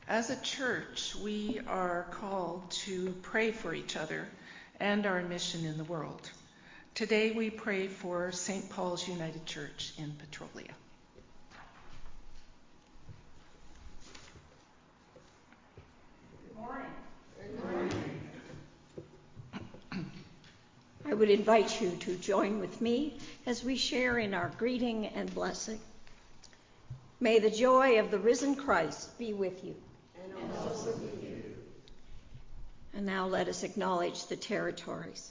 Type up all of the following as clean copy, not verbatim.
As a church, we are called to pray for each other and our mission in the world. Today we pray for St. Paul's United Church in Petrolia. Good morning. Good morning. I would invite you to join with me as we share in our greeting and blessing. May the joy of the risen Christ be with you. And also with you. And now let us acknowledge the territories.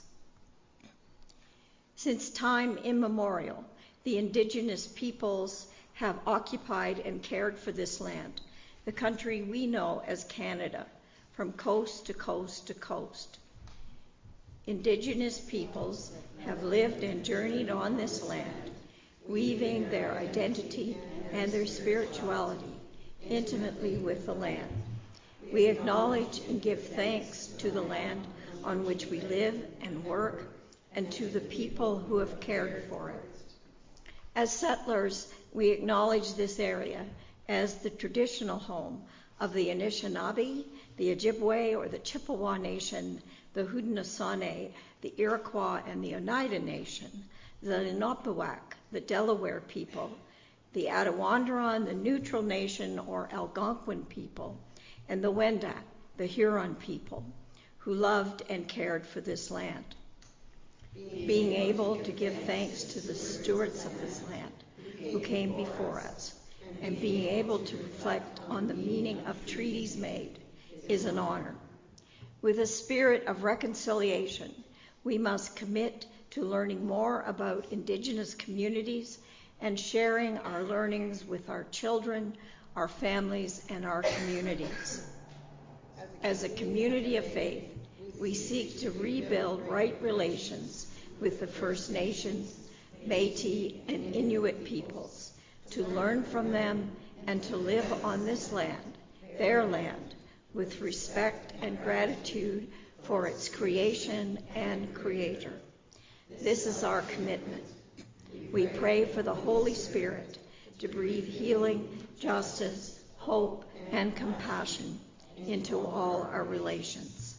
Since time immemorial, the indigenous peoples have occupied and cared for this land, the country we know as Canada, from coast to coast to coast. Indigenous peoples have lived and journeyed on this land, weaving their identity and their spirituality intimately with the land. We acknowledge and give thanks to the land on which we live and work, and to the people who have cared for it. As settlers, we acknowledge this area as the traditional home of the Anishinaabe, the Ojibwe or the Chippewa Nation, the Haudenosaunee, the Iroquois and the Oneida Nation, the Lenape, the Delaware people, the Attawandaron, the Neutral Nation or Algonquin people, and the Wendat, the Huron people, who loved and cared for this land. Being able to give thanks to the stewards of this land who came before us, and being able to reflect on the meaning of treaties made is an honor. With a spirit of reconciliation, we must commit to learning more about Indigenous communities and sharing our learnings with our children, our families, and our communities. As a community of faith, we seek to rebuild right relations with the First Nations, Métis, and Inuit peoples, to learn from them and to live on this land, their land, with respect and gratitude for its creation and creator. This is our commitment. We pray for the Holy Spirit to breathe healing, justice, hope, and compassion into all our relations.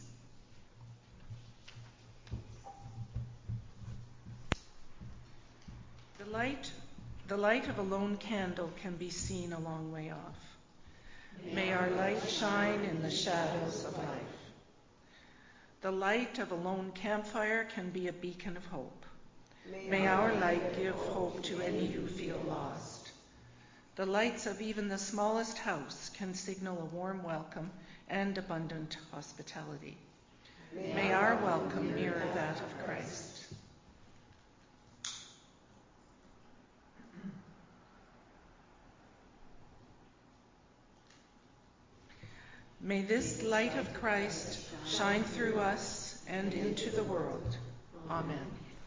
The light of a lone candle can be seen a long way off. May our light shine in the shadows of life. The light of a lone campfire can be a beacon of hope. May our light give hope to any who feel lost. The lights of even the smallest house can signal a warm welcome and abundant hospitality. May our welcome mirror that of Christ. May this light of Christ shine through us and into the world. Amen.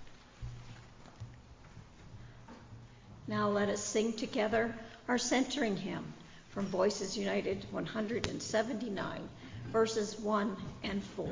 Now let us sing together our centering hymn from Voices United 179, verses 1 and 4.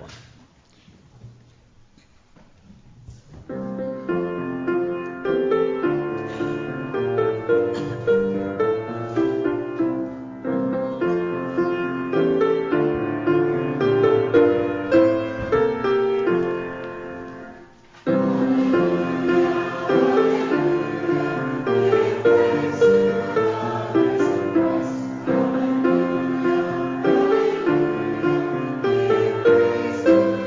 Praise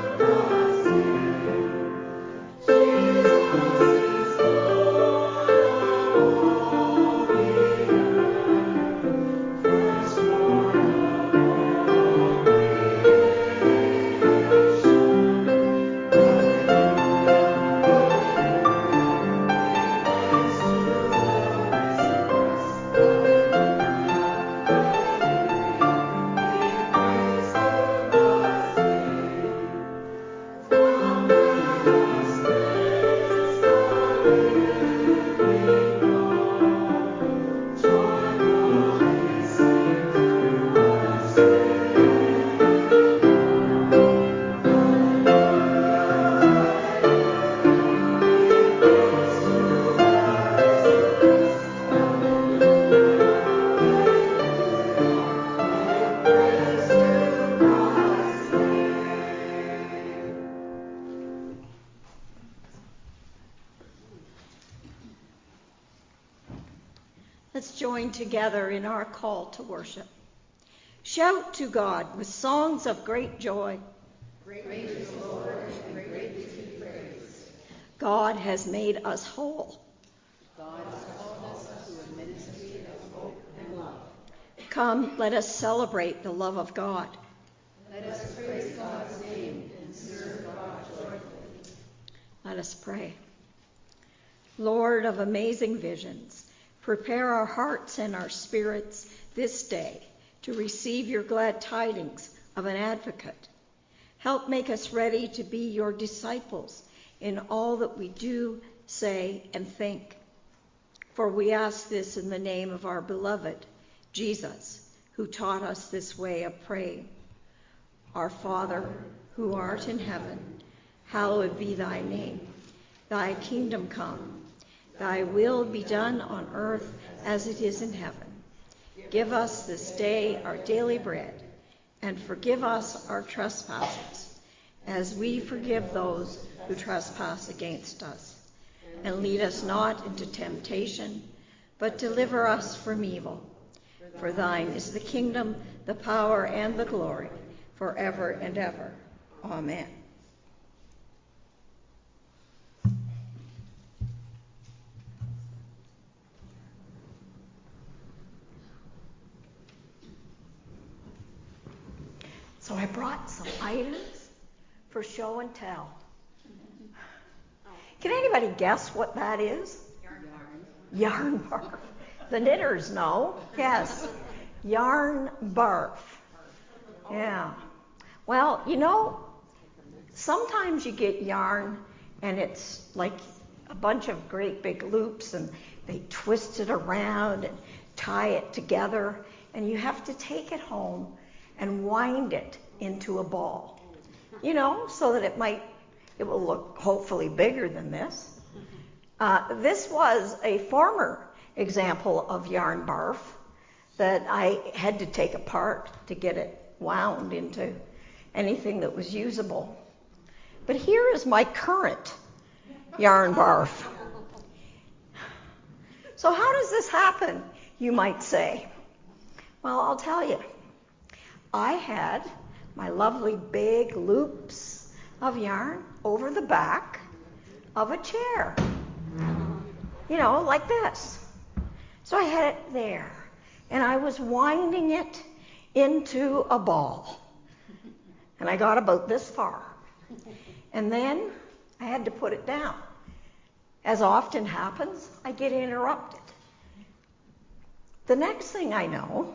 join together in our call to worship. Shout to God with songs of great joy. Great is the Lord, and greatly to be praised. God has made us whole. God has called us to a ministry of hope and love. Come, let us celebrate the love of God. Let us praise God's name and serve God joyfully. Let us pray. Lord of amazing visions, prepare our hearts and our spirits this day to receive your glad tidings of an advocate. Help make us ready to be your disciples in all that we do, say, and think. For we ask this in the name of our beloved Jesus, who taught us this way of praying. Our Father, who art in heaven, hallowed be thy name. Thy kingdom come. Thy will be done on earth as it is in heaven. Give us this day our daily bread, and forgive us our trespasses, as we forgive those who trespass against us. And lead us not into temptation, but deliver us from evil. For thine is the kingdom, the power, and the glory, forever and ever. Amen. So I brought some items for show and tell. Can anybody guess what that is? Yarn barf. The knitters know. Yes. Yarn barf. Yeah. Well, you know, sometimes you get yarn and it's like a bunch of great big loops and they twist it around and tie it together, and you have to take it home and wind it into a ball, you know, so that it will look hopefully bigger than this. This was a former example of yarn barf that I had to take apart to get it wound into anything that was usable. But here is my current yarn barf. So how does this happen, you might say? Well, I'll tell you. I had my lovely big loops of yarn over the back of a chair, you know, like this. So I had it there, and I was winding it into a ball, and I got about this far, and then I had to put it down. As often happens, I get interrupted. The next thing I know,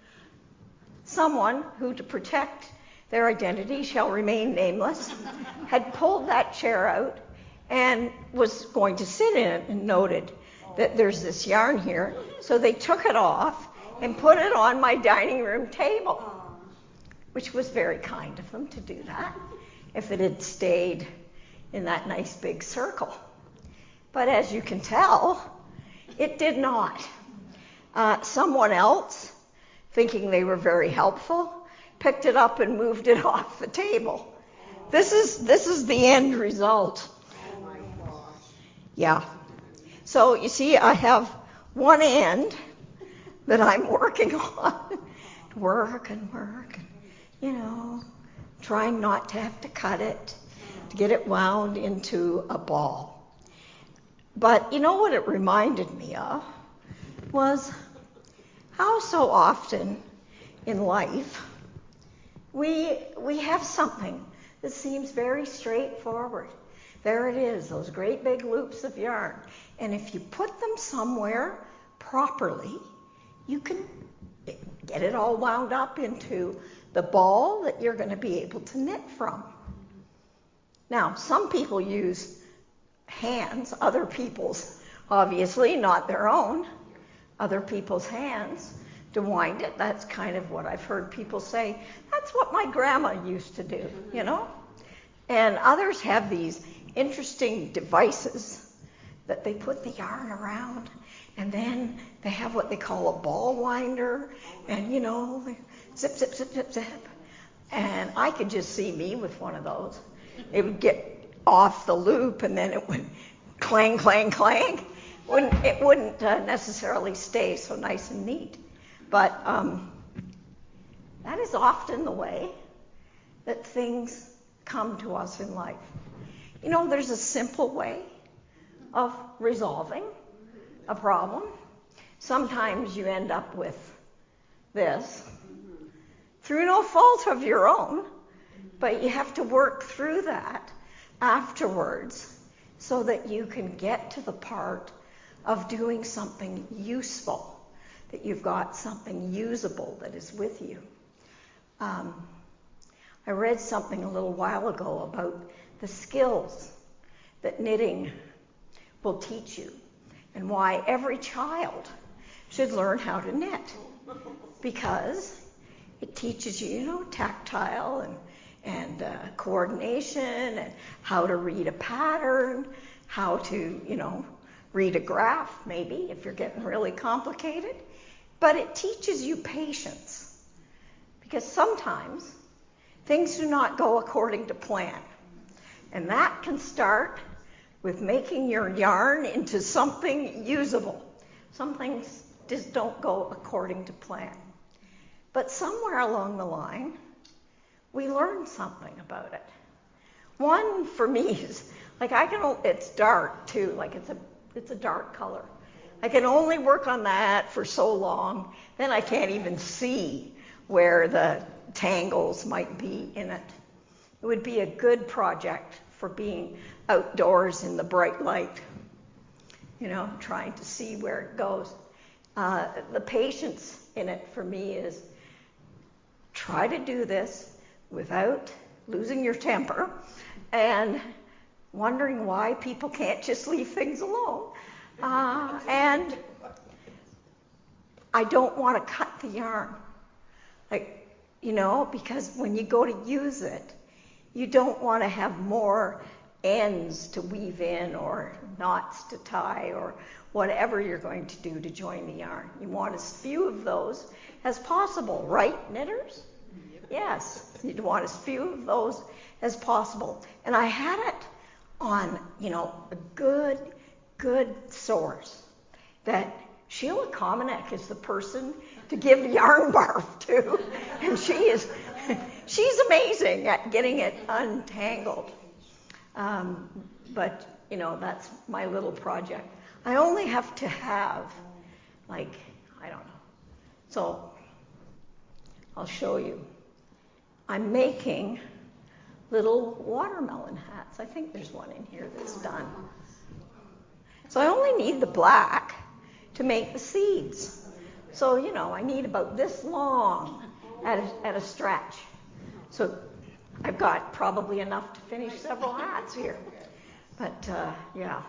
someone who, to protect their identity shall remain nameless, had pulled that chair out and was going to sit in it and noted that there's this yarn here. So they took it off and put it on my dining room table, which was very kind of them to do that if it had stayed in that nice big circle. But as you can tell, it did not. Someone else, thinking they were very helpful, picked it up and moved it off the table. This is the end result. Oh my gosh. Yeah. So you see, I have one end that I'm working on. Work and, you know, trying not to have to cut it, to get it wound into a ball. But you know what it reminded me of was how so often in life we have something that seems very straightforward. There it is, those great big loops of yarn. And if you put them somewhere properly, you can get it all wound up into the ball that you're going to be able to knit from. Now, some people use hands, other people's, obviously, not their own, other people's hands to wind it. That's kind of what I've heard people say. That's what my grandma used to do, you know? And others have these interesting devices that they put the yarn around, and then they have what they call a ball winder, and, you know, they zip, zip, zip, zip, zip. And I could just see me with one of those. It would get off the loop, and then it would clang, clang, clang. it wouldn't necessarily stay so nice and neat. But that is often the way that things come to us in life. You know, there's a simple way of resolving a problem. Sometimes you end up with this through no fault of your own, but you have to work through that afterwards so that you can get to the part of doing something useful, that you've got something usable that is with you. I read something a little while ago about the skills that knitting will teach you and why every child should learn how to knit, because it teaches you, tactile and coordination and how to read a pattern, how to, read a graph maybe if you're getting really complicated. But it teaches you patience, because sometimes things do not go according to plan. And that can start with making your yarn into something usable. Some things just don't go according to plan. But somewhere along the line, we learn something about it. One for me is, it's dark too, it's a dark color. I can only work on that for so long, then I can't even see where the tangles might be in it. It would be a good project for being outdoors in the bright light, trying to see where it goes. The patience in it for me is try to do this without losing your temper and wondering why people can't just leave things alone. And I don't want to cut the yarn, because when you go to use it, you don't want to have more ends to weave in or knots to tie or whatever you're going to do to join the yarn. You want as few of those as possible, right, knitters? Yes, you'd want as few of those as possible. And I had it on, a good source that Sheila Komanek is the person to give yarn barf to. And she's amazing at getting it untangled. But, that's my little project. I only have to have, I don't know. So I'll show you. I'm making little watermelon hats. I think there's one in here that's done. So I only need the black to make the seeds. So, I need about this long at a stretch. So I've got probably enough to finish several hats here. But, yeah.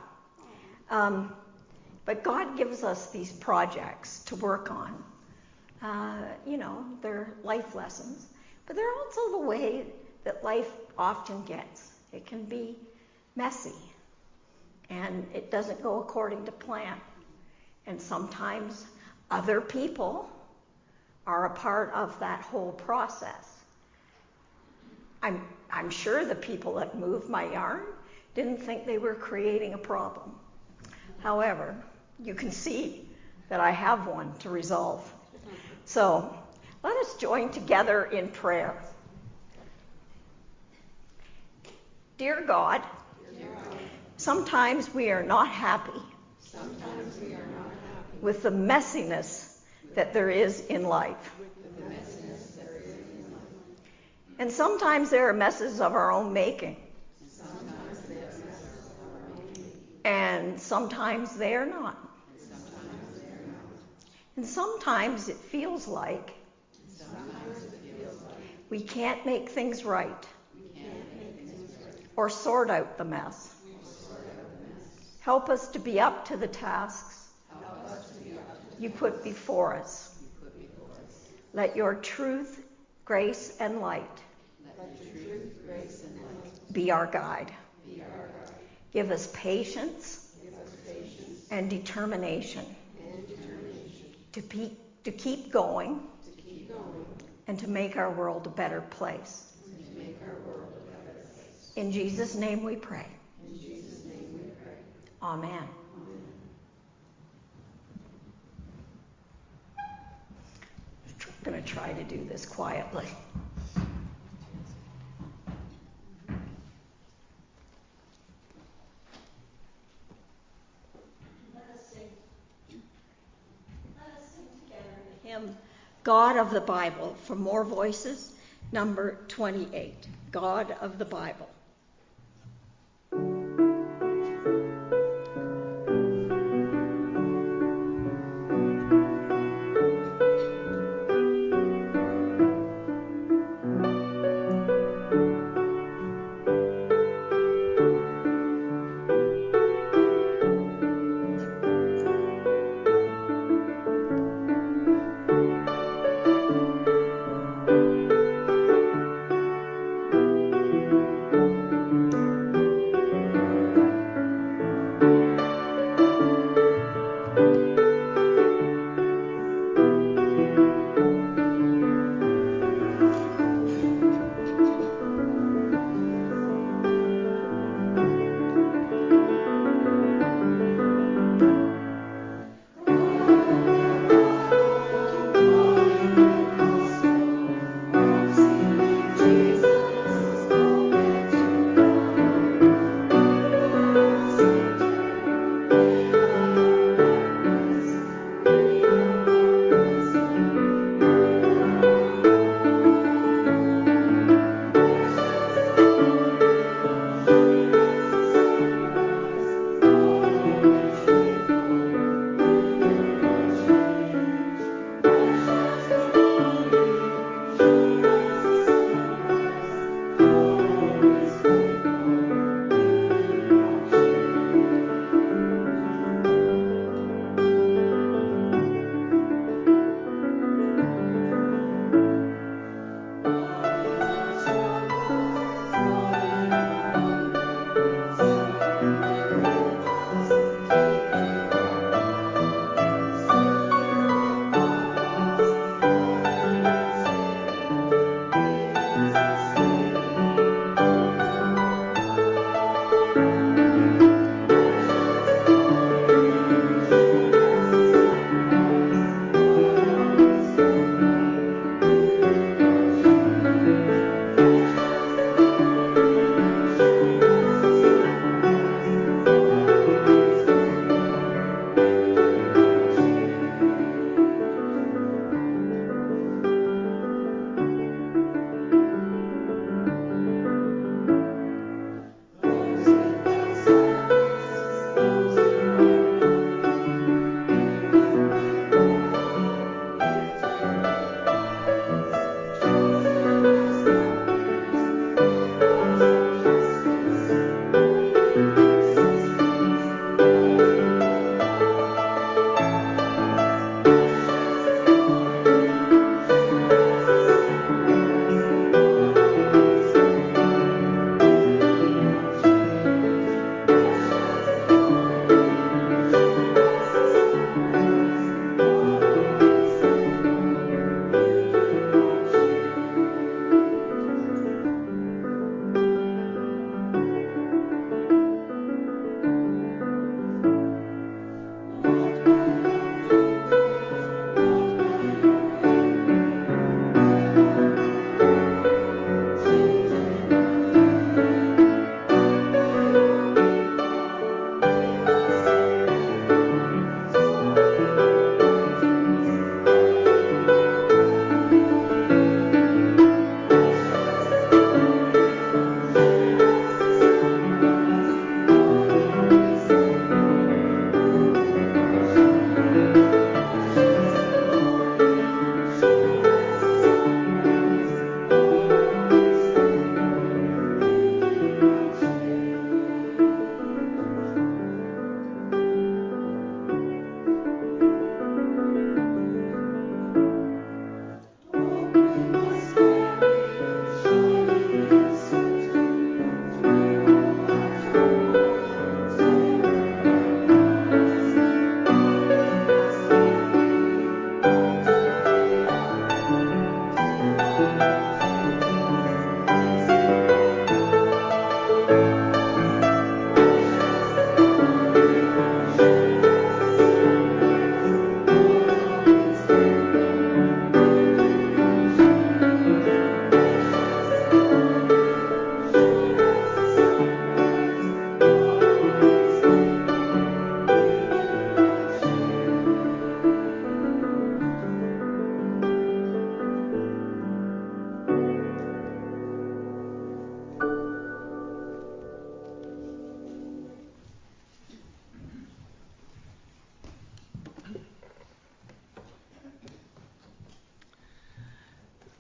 But God gives us these projects to work on. They're life lessons. But they're also the way that life often gets. It can be messy. And it doesn't go according to plan. And sometimes other people are a part of that whole process. I'm sure the people that moved my yarn didn't think they were creating a problem. However, you can see that I have one to resolve. So let us join together in prayer. Dear God, sometimes we are not happy with the messiness that there is in life. And sometimes there are messes of our own making. And sometimes they are not. And sometimes it feels like we can't make things right or sort out the mess. Help us to be up to the tasks you put before us. Let your truth, grace, and light be our guide. Give us patience and determination to keep going and to make our world a better place. In Jesus' name we pray. Amen. going to try to do this quietly. Let us sing together the hymn, God of the Bible. For more voices, number 28, God of the Bible.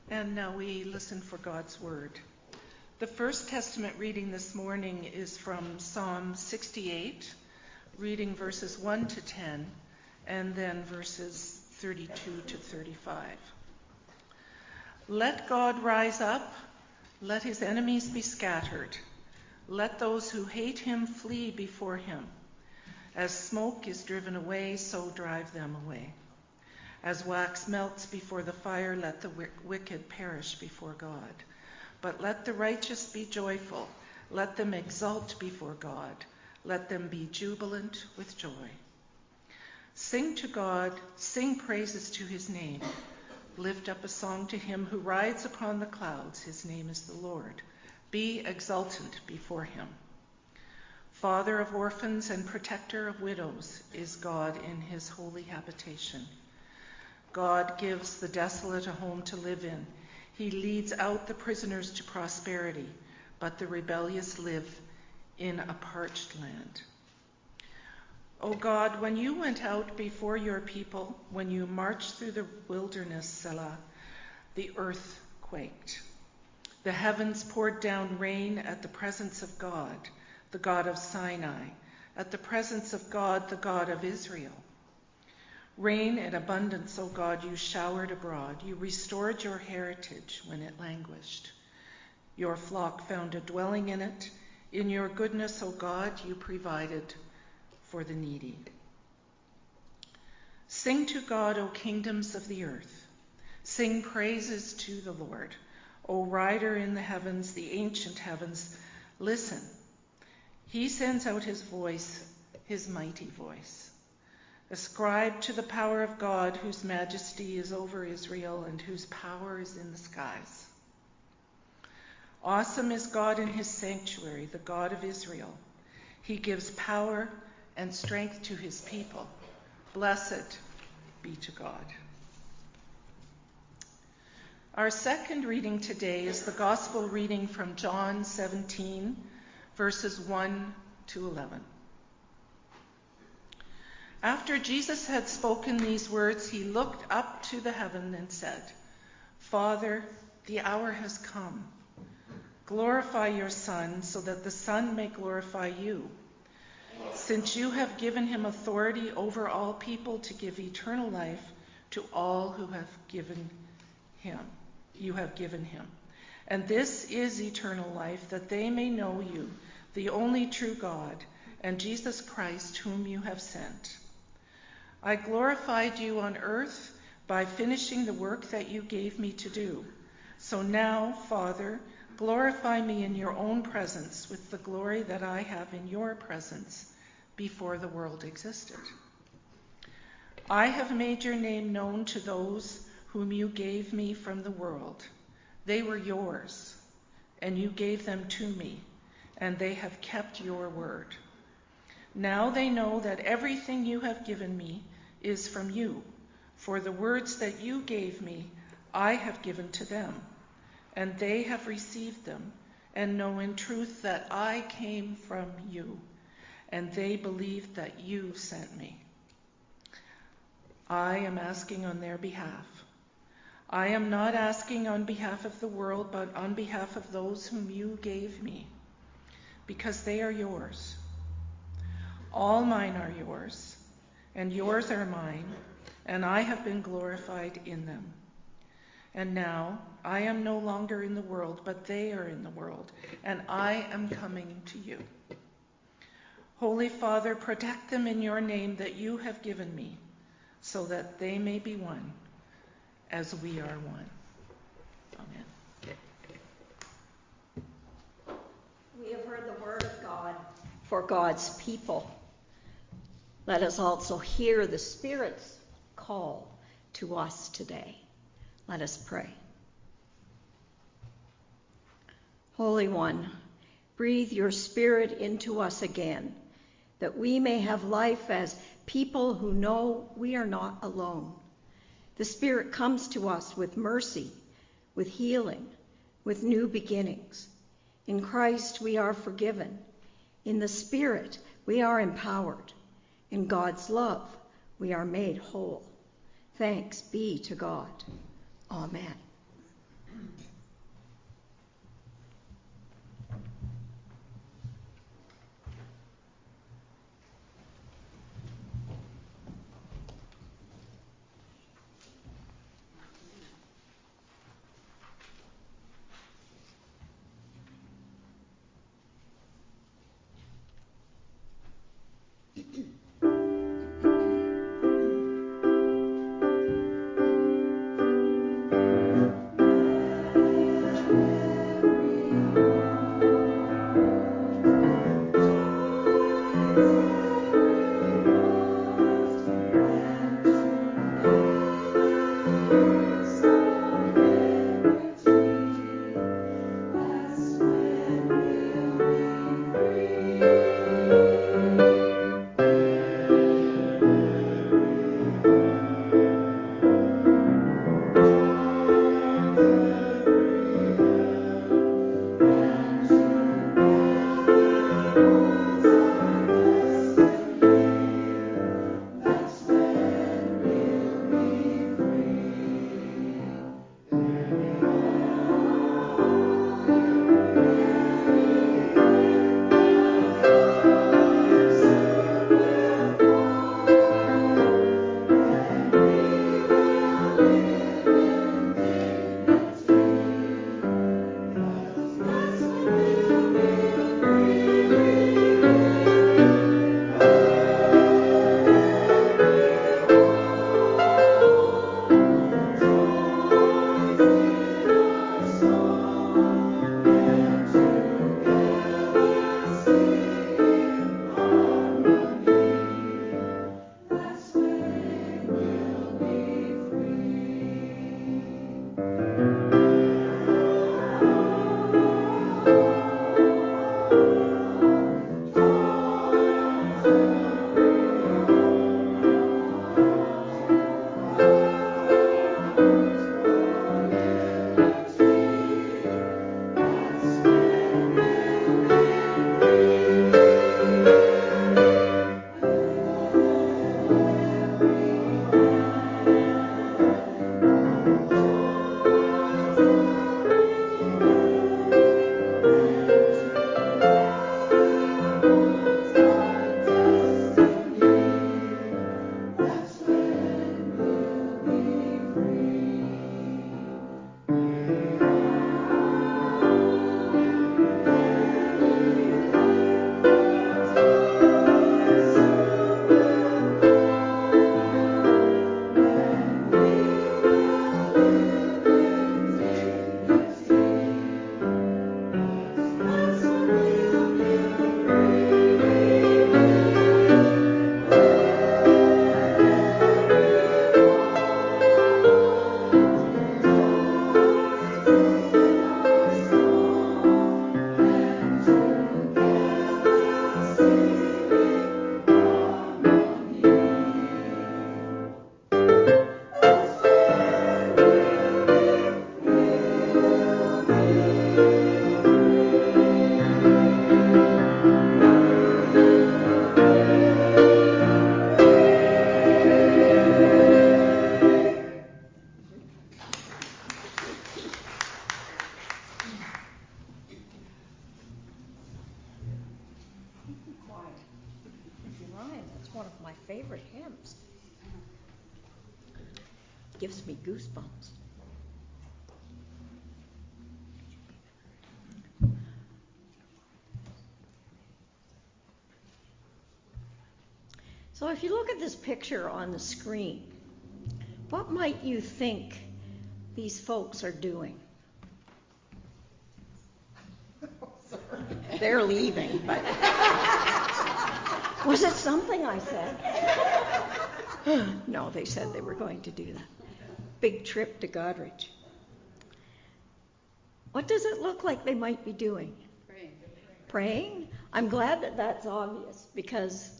And now we listen for God's word. The First Testament reading this morning is from Psalm 68, reading verses 1 to 10, and then verses 32 to 35. Let God rise up, let his enemies be scattered. Let those who hate him flee before him. As smoke is driven away, so drive them away. As wax melts before the fire, let the wicked perish before God. But let the righteous be joyful. Let them exult before God. Let them be jubilant with joy. Sing to God, sing praises to his name. Lift up a song to him who rides upon the clouds. His name is the Lord. Be exultant before him. Father of orphans and protector of widows is God in his holy habitation. God gives the desolate a home to live in. He leads out the prisoners to prosperity, but the rebellious live in a parched land. O God, when you went out before your people, when you marched through the wilderness, Selah, the earth quaked. The heavens poured down rain at the presence of God, the God of Sinai, at the presence of God, the God of Israel. Rain in abundance, O God, you showered abroad. You restored your heritage when it languished. Your flock found a dwelling in it. In your goodness, O God, you provided for the needy. Sing to God, O kingdoms of the earth. Sing praises to the Lord. O rider in the heavens, the ancient heavens, listen. He sends out his voice, his mighty voice. Ascribe to the power of God, whose majesty is over Israel and whose power is in the skies. Awesome is God in his sanctuary, the God of Israel. He gives power and strength to his people. Blessed be to God. Our second reading today is the gospel reading from John 17, verses 1 to 11. After Jesus had spoken these words, he looked up to the heaven and said, Father, the hour has come. Glorify your Son, so that the Son may glorify you. Since you have given him authority over all people to give eternal life to all who have given him. You have given him. And this is eternal life, that they may know you, the only true God, and Jesus Christ, whom you have sent. I glorified you on earth by finishing the work that you gave me to do. So now, Father, glorify me in your own presence with the glory that I have in your presence before the world existed. I have made your name known to those whom you gave me from the world. They were yours, and you gave them to me, and they have kept your word. Now they know that everything you have given me is from you, for the words that you gave me I have given to them, and they have received them, and know in truth that I came from you, and they believed that you sent me. I am asking on their behalf. I am not asking on behalf of the world, but on behalf of those whom you gave me, because they are yours. All mine are yours, and yours are mine, and I have been glorified in them. And now I am no longer in the world, but they are in the world, and I am coming to you. Holy Father, protect them in your name that you have given me, so that they may be one, as we are one. Amen. We have heard the word of God for God's people. Let us also hear the Spirit's call to us today. Let us pray. Holy One, breathe your Spirit into us again, that we may have life as people who know we are not alone. The Spirit comes to us with mercy, with healing, with new beginnings. In Christ we are forgiven. In the Spirit we are empowered. In God's love we are made whole. Thanks be to God. Amen. Favorite hymns. Gives me goosebumps. So if you look at this picture on the screen, what might you think these folks are doing? They're leaving, but was it something I said? No, they said they were going to do that. Big trip to Godrich. What does it look like they might be doing? Praying. Praying? I'm glad that that's obvious because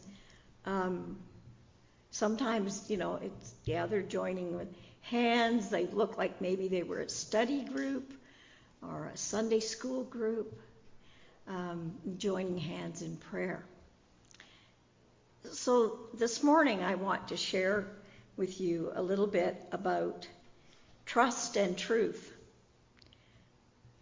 sometimes, they're joining with hands. They look like maybe they were a study group or a Sunday school group, joining hands in prayer. So this morning I want to share with you a little bit about trust and truth.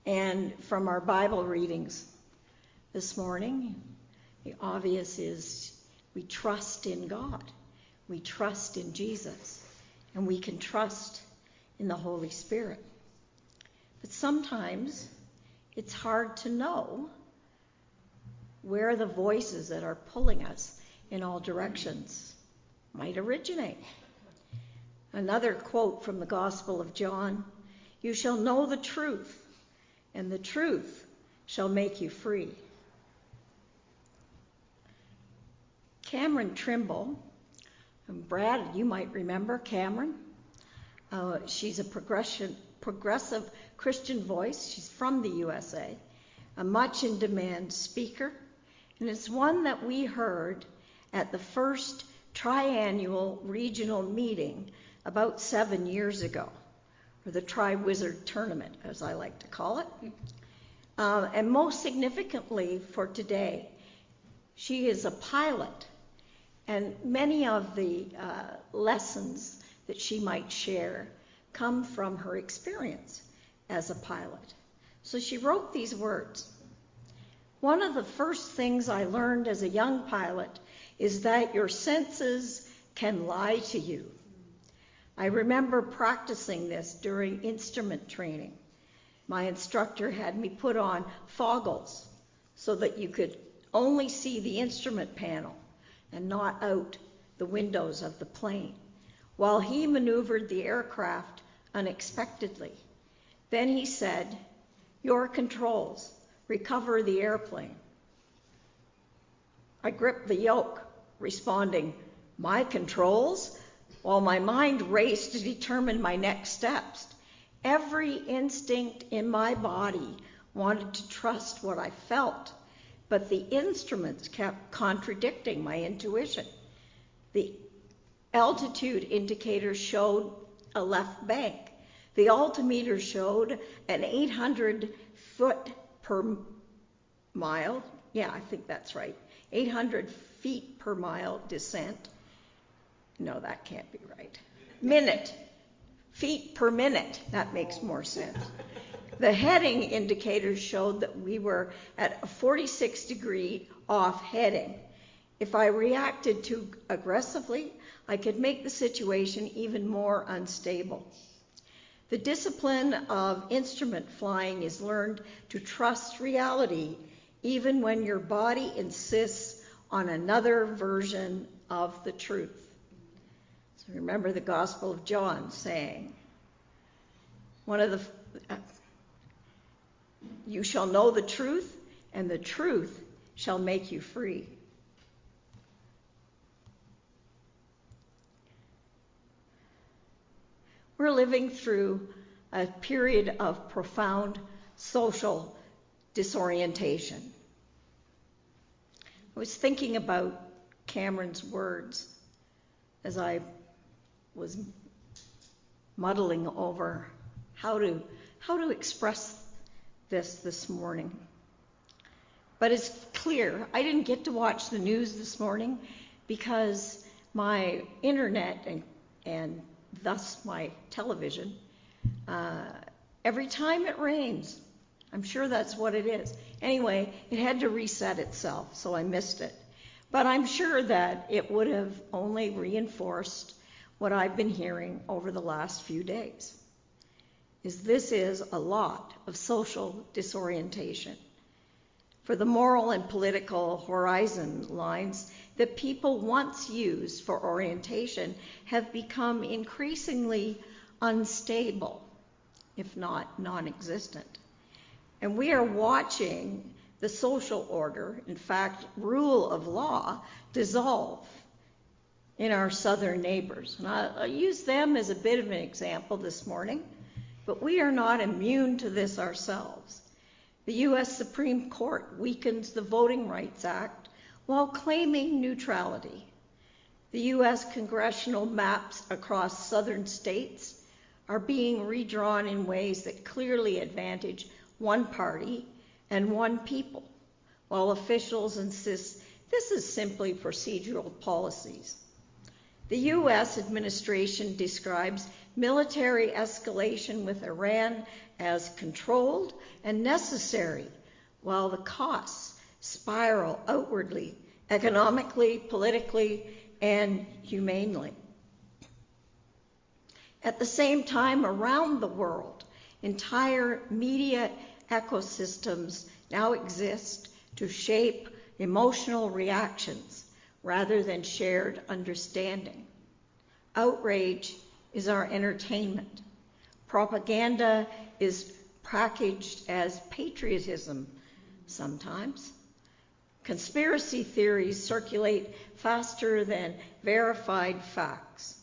And from our Bible readings this morning, the obvious is we trust in God. We trust in Jesus. And we can trust in the Holy Spirit. But sometimes it's hard to know where the voices that are pulling us in all directions might originate. Another quote from the Gospel of John, "You shall know the truth, and the truth shall make you free." Cameron Trimble, and Brad, you might remember Cameron. She's a progressive Christian voice. She's from the USA, a much in demand speaker, and it's one that we heard at the first triannual regional meeting about 7 years ago, or the Tri-Wizard Tournament, as I like to call it. And most significantly for today, she is a pilot, and many of the lessons that she might share come from her experience as a pilot. So she wrote these words. "One of the first things I learned as a young pilot is that your senses can lie to you. I remember practicing this during instrument training. My instructor had me put on foggles so that you could only see the instrument panel and not out the windows of the plane, while he maneuvered the aircraft unexpectedly. Then he said, 'Your controls, recover the airplane.' I gripped the yoke, responding, 'My controls?' while my mind raced to determine my next steps. Every instinct in my body wanted to trust what I felt, but the instruments kept contradicting my intuition. The altitude indicator showed a left bank. The altimeter showed an 800 foot per mile. Yeah, I think that's right. 800 feet per mile descent. No, that can't be right. Minute. Feet per minute. That makes more sense. The heading indicators showed that we were at a 46-degree off heading. If I reacted too aggressively, I could make the situation even more unstable. The discipline of instrument flying is learned to trust reality even when your body insists on another version of the truth." So remember the Gospel of John saying, "You shall know the truth, and the truth shall make you free." We're living through a period of profound social disorientation. I was thinking about Cameron's words as I was muddling over how to express this morning. But it's clear, I didn't get to watch the news this morning because my internet and thus my television, every time it rains, I'm sure that's what it is. Anyway, it had to reset itself, so I missed it. But I'm sure that it would have only reinforced what I've been hearing over the last few days. This is a lot of social disorientation. For the moral and political horizon lines that people once used for orientation have become increasingly unstable, if not non-existent. And we are watching the social order, in fact, rule of law, dissolve in our southern neighbors. And I'll use them as a bit of an example this morning, but we are not immune to this ourselves. The U.S. Supreme Court weakens the Voting Rights Act while claiming neutrality. The U.S. congressional maps across southern states are being redrawn in ways that clearly advantage one party and one people, while officials insist this is simply procedural policies. The U.S. administration describes military escalation with Iran as controlled and necessary, while the costs spiral outwardly, economically, politically, and humanely. At the same time, around the world, entire media ecosystems now exist to shape emotional reactions rather than shared understanding. Outrage is our entertainment. Propaganda is packaged as patriotism sometimes. Conspiracy theories circulate faster than verified facts.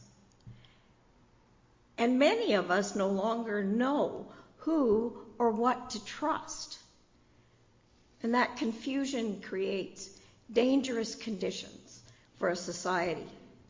And many of us no longer know who or what to trust. And that confusion creates dangerous conditions for a society.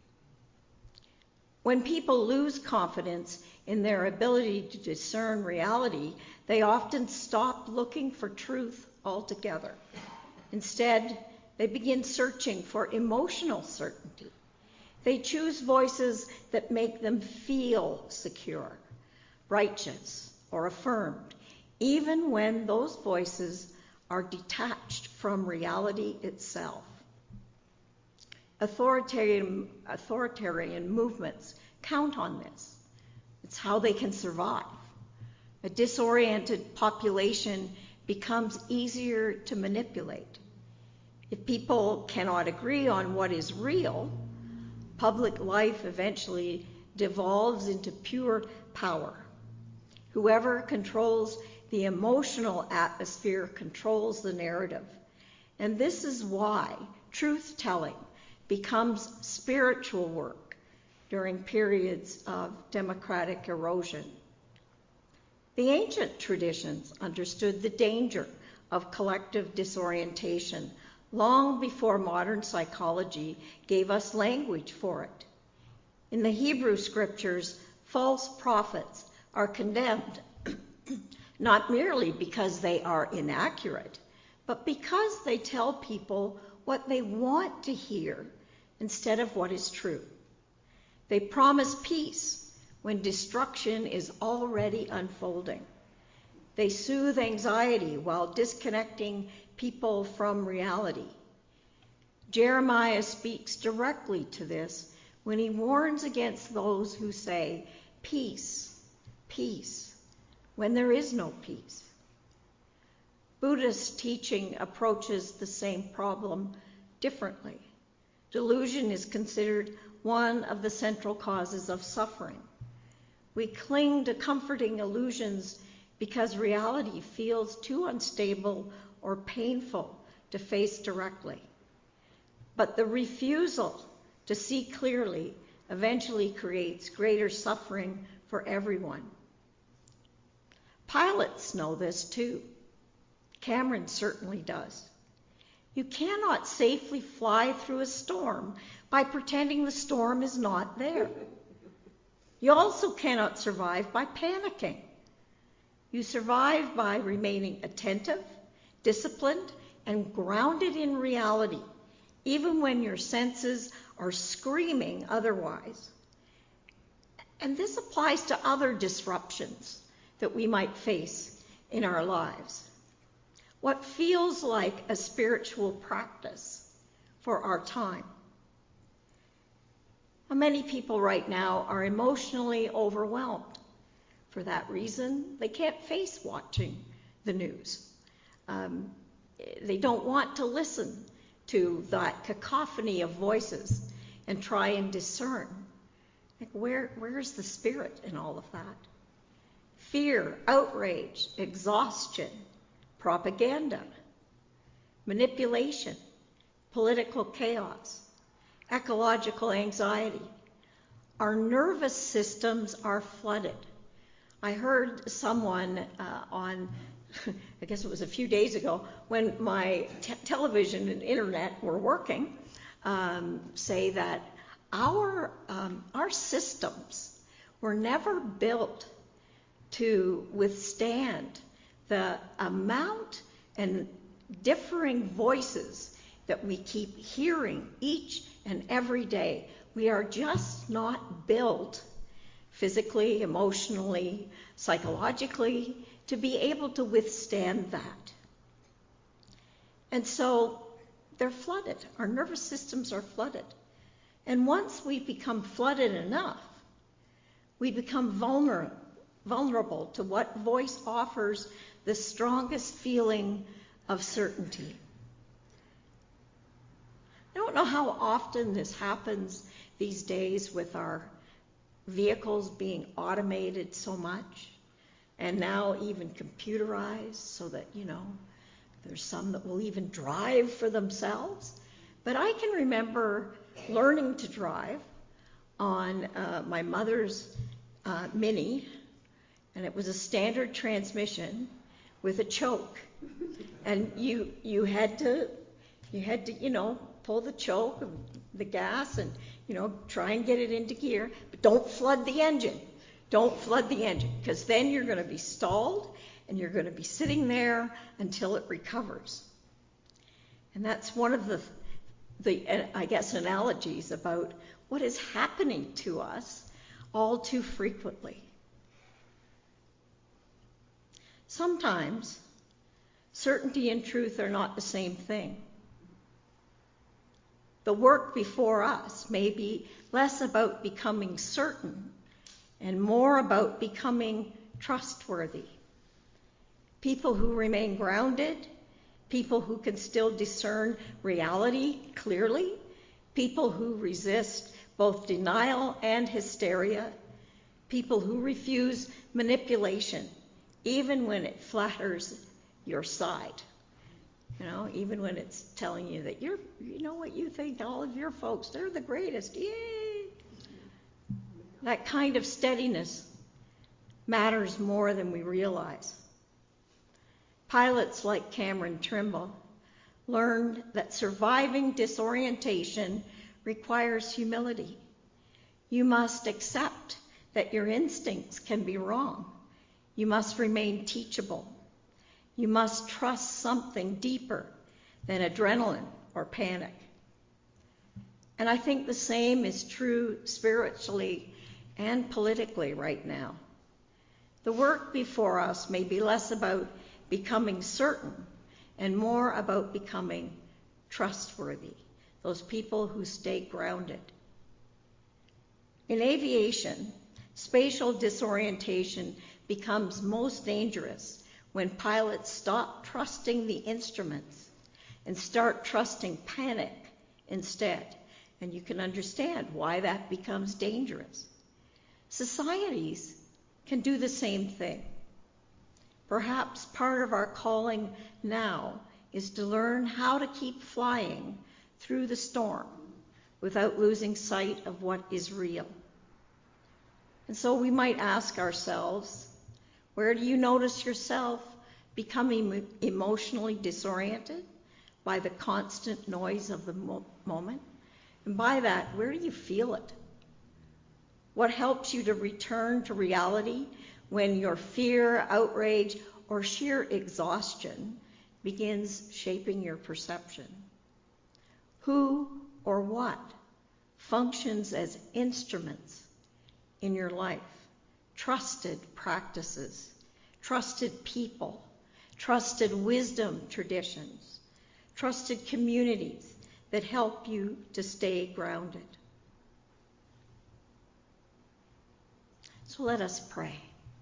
When people lose confidence in their ability to discern reality, they often stop looking for truth altogether. Instead, they begin searching for emotional certainty. They choose voices that make them feel secure, righteous, or affirmed, even when those voices are detached from reality itself. Authoritarian movements count on this. It's how they can survive. A disoriented population becomes easier to manipulate. If people cannot agree on what is real, public life eventually devolves into pure power. Whoever controls the emotional atmosphere controls the narrative. And this is why truth-telling becomes spiritual work during periods of democratic erosion. The ancient traditions understood the danger of collective disorientation long before modern psychology gave us language for it. In the Hebrew scriptures, false prophets are condemned not merely because they are inaccurate, but because they tell people what they want to hear instead of what is true. They promise peace when destruction is already unfolding. They soothe anxiety while disconnecting people from reality. Jeremiah speaks directly to this when he warns against those who say, "Peace, peace," when there is no peace. Buddhist teaching approaches the same problem differently. Delusion is considered one of the central causes of suffering. We cling to comforting illusions because reality feels too unstable or painful to face directly. But the refusal to see clearly eventually creates greater suffering for everyone. Pilots know this too. Cameron certainly does. You cannot safely fly through a storm by pretending the storm is not there. You also cannot survive by panicking. You survive by remaining attentive, disciplined, and grounded in reality, even when your senses are screaming otherwise. And this applies to other disruptions that we might face in our lives. What feels like a spiritual practice for our time. Many people right now are emotionally overwhelmed. For that reason, they can't face watching the news. They don't want to listen to that cacophony of voices and try and discern. Like, where's the spirit in all of that? Fear, outrage, exhaustion, propaganda, manipulation, political chaos, ecological anxiety. Our nervous systems are flooded. I heard someone on, I guess it was a few days ago, when my television and internet were working, say that our systems were never built to withstand the amount and differing voices that we keep hearing each and every day. We are just not built physically, emotionally, psychologically, to be able to withstand that. And so they're flooded. Our nervous systems are flooded. And once we become flooded enough, we become vulnerable to what voice offers the strongest feeling of certainty. I don't know how often this happens these days with our vehicles being automated so much, and now even computerized, so that, there's some that will even drive for themselves. But I can remember learning to drive on my mother's Mini, and it was a standard transmission with a choke, and you had to pull the choke of the gas and try and get it into gear, but don't flood the engine. Don't flood the engine, because then you're going to be stalled and you're going to be sitting there until it recovers. And that's one of the I guess, analogies about what is happening to us all too frequently. Sometimes certainty and truth are not the same thing. The work before us may be less about becoming certain and more about becoming trustworthy. People who remain grounded, people who can still discern reality clearly, people who resist both denial and hysteria, people who refuse manipulation, even when it flatters your side. Even when it's telling you that what you think, all of your folks, they're the greatest. Yay! That kind of steadiness matters more than we realize. Pilots like Cameron Trimble learned that surviving disorientation requires humility. You must accept that your instincts can be wrong. You must remain teachable. You must trust something deeper than adrenaline or panic. And I think the same is true spiritually and politically right now. The work before us may be less about becoming certain and more about becoming trustworthy, those people who stay grounded. In aviation, spatial disorientation becomes most dangerous when pilots stop trusting the instruments and start trusting panic instead. And you can understand why that becomes dangerous. Societies can do the same thing. Perhaps part of our calling now is to learn how to keep flying through the storm without losing sight of what is real. And so we might ask ourselves, where do you notice yourself becoming emotionally disoriented by the constant noise of the moment? And by that, where do you feel it? What helps you to return to reality when your fear, outrage, or sheer exhaustion begins shaping your perception? Who or what functions as instruments in your life? Trusted practices, trusted people, trusted wisdom traditions, trusted communities that help you to stay grounded. So let us pray.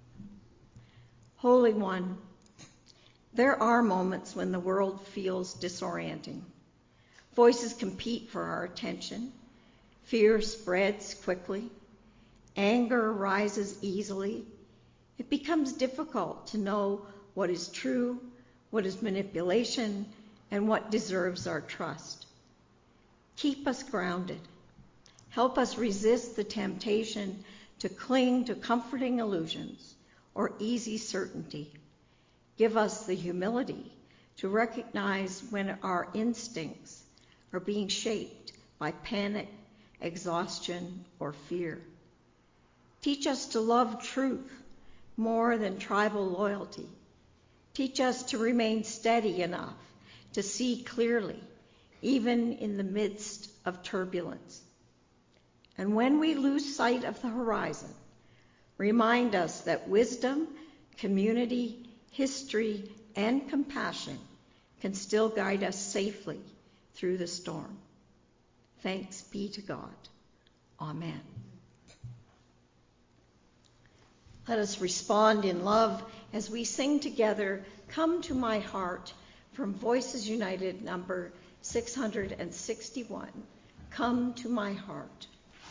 Holy One, there are moments when the world feels disorienting. Voices compete for our attention. Fear spreads quickly. Anger rises easily. It becomes difficult to know what is true, what is manipulation, and what deserves our trust. Keep us grounded. Help us resist the temptation to cling to comforting illusions or easy certainty. Give us the humility to recognize when our instincts are being shaped by panic, exhaustion, or fear. Teach us to love truth more than tribal loyalty. Teach us to remain steady enough to see clearly, even in the midst of turbulence. And when we lose sight of the horizon, Remind us that wisdom, community, history, and compassion can still guide us safely through the storm. Thanks be to God. Amen. Let us respond in love as we sing together, "Come to My Heart," from Voices United number 661. Come to my heart.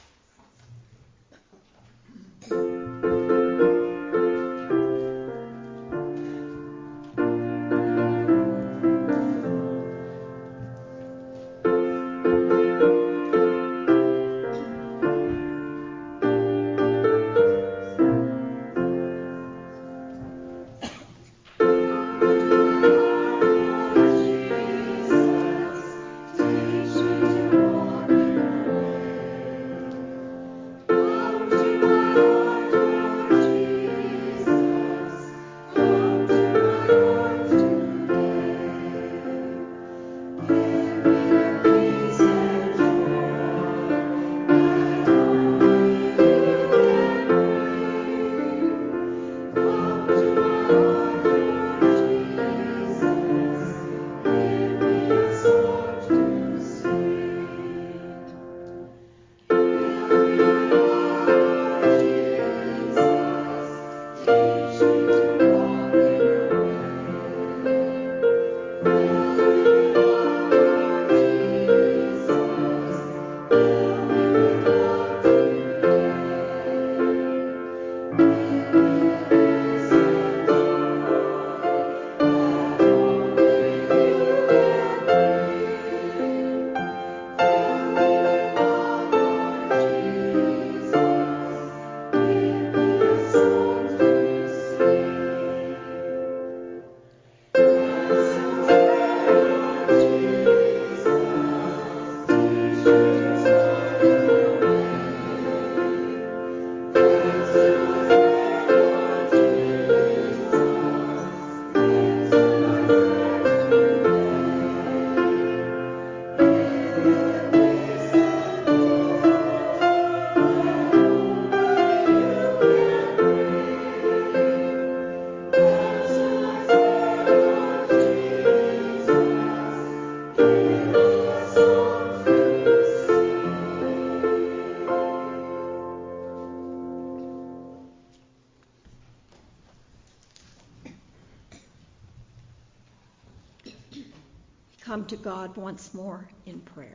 Come to God once more in prayer.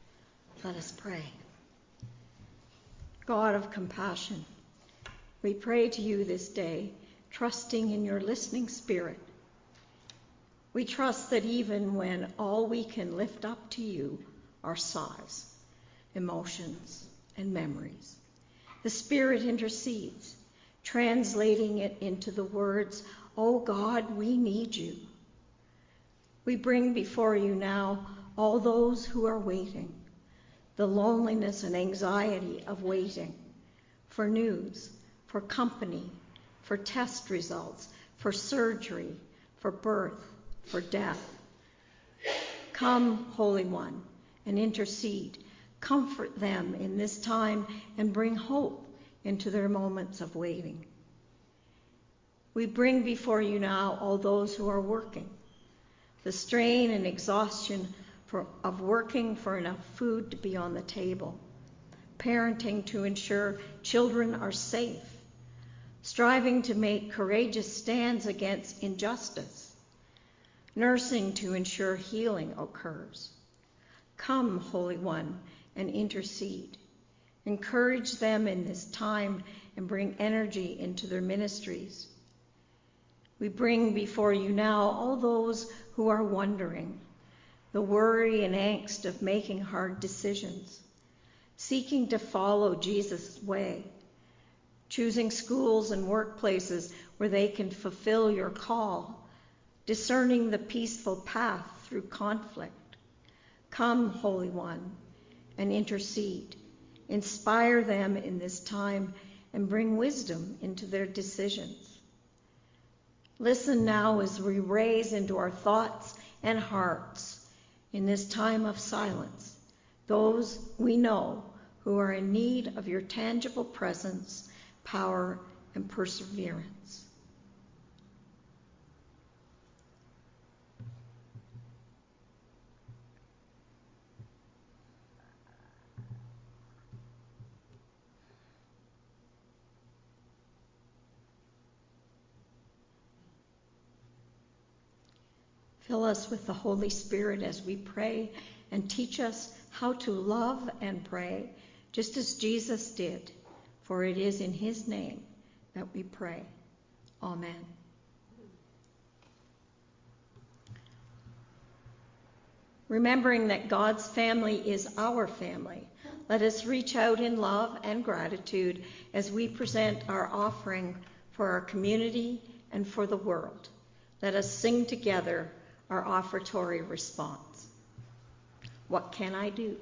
Let us pray. God of compassion, we pray to you this day, trusting in your listening spirit. We trust that even when all we can lift up to you are sighs, emotions, and memories, the Spirit intercedes, translating it into the words, "Oh God, we need you." We bring before you now all those who are waiting, the loneliness and anxiety of waiting for news, for company, for test results, for surgery, for birth, for death. Come, Holy One, and intercede. Comfort them in this time and bring hope into their moments of waiting. We bring before you now all those who are working, the strain and exhaustion of working for enough food to be on the table, parenting to ensure children are safe, striving to make courageous stands against injustice, nursing to ensure healing occurs. Come, Holy One, and intercede. Encourage them in this time and bring energy into their ministries. We bring before you now all those who are wondering, the worry and angst of making hard decisions, seeking to follow Jesus' way, choosing schools and workplaces where they can fulfill your call, discerning the peaceful path through conflict. Come, Holy One, and intercede. Inspire them in this time and bring wisdom into their decisions. Listen now as we raise into our thoughts and hearts in this time of silence those we know who are in need of your tangible presence, power, and perseverance. Fill us with the Holy Spirit as we pray, and teach us how to love and pray, just as Jesus did. For it is in his name that we pray. Amen. Remembering that God's family is our family, let us reach out in love and gratitude as we present our offering for our community and for the world. Let us sing together our offertory response. What can I do?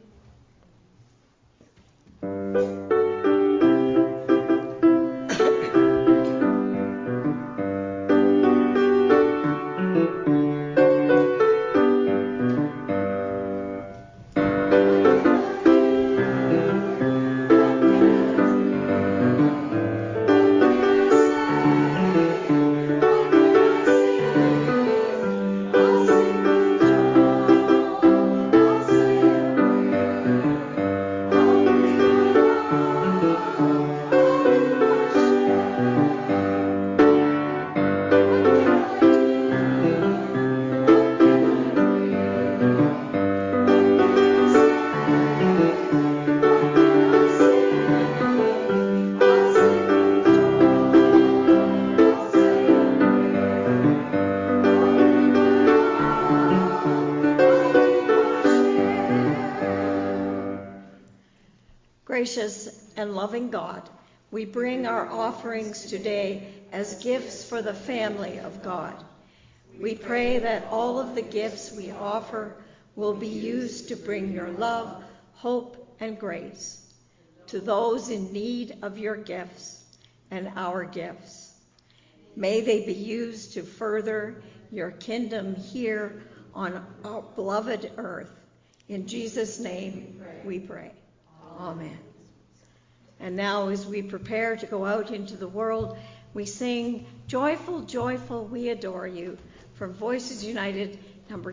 Gracious and loving God, we bring our offerings today as gifts for the family of God. We pray that all of the gifts we offer will be used to bring your love, hope, and grace to those in need of your gifts and our gifts. May they be used to further your kingdom here on our beloved earth. In Jesus' name we pray. Amen. And now as we prepare to go out into the world, we sing Joyful, Joyful, We Adore You from Voices United, number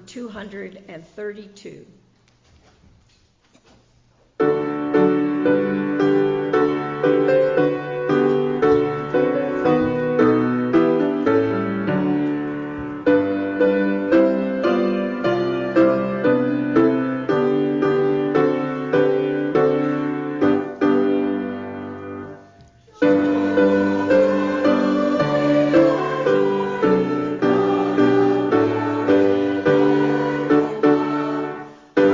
232. Joyful,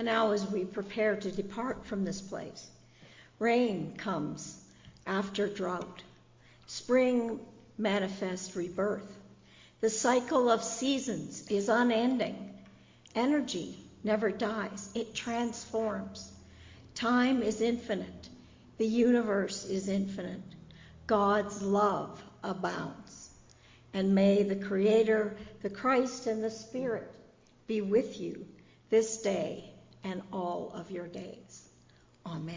And now as we prepare to depart from this place, rain comes after drought. Spring manifests rebirth. The cycle of seasons is unending. Energy never dies. It transforms. Time is infinite. The universe is infinite. God's love abounds. And may the Creator, the Christ, and the Spirit be with you this day and all of your days. Amen.